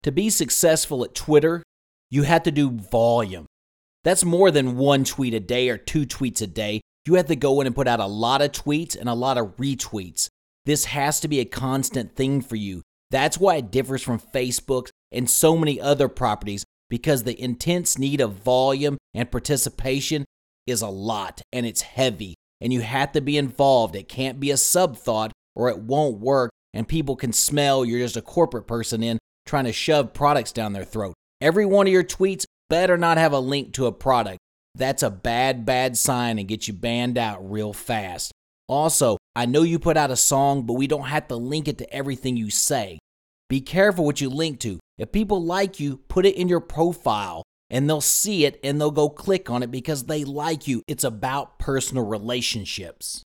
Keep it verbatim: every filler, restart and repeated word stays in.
To be successful at Twitter, you have to do volume. That's more than one tweet a day or two tweets a day. You have to go in and put out a lot of tweets and a lot of retweets. This has to be a constant thing for you. That's why it differs from Facebook and so many other properties, because the intense need of volume and participation is a lot, and it's heavy, and you have to be involved. It can't be a sub-thought or it won't work, and people can smell you're just a corporate person in trying to shove products down their throat. Every one of your tweets better not have a link to a product. That's a bad, bad sign and get you banned out real fast. Also, I know you put out a song, but we don't have to link it to everything you say. Be careful what you link to. If people like you, put it in your profile, and they'll see it and they'll go click on it because they like you. It's about personal relationships.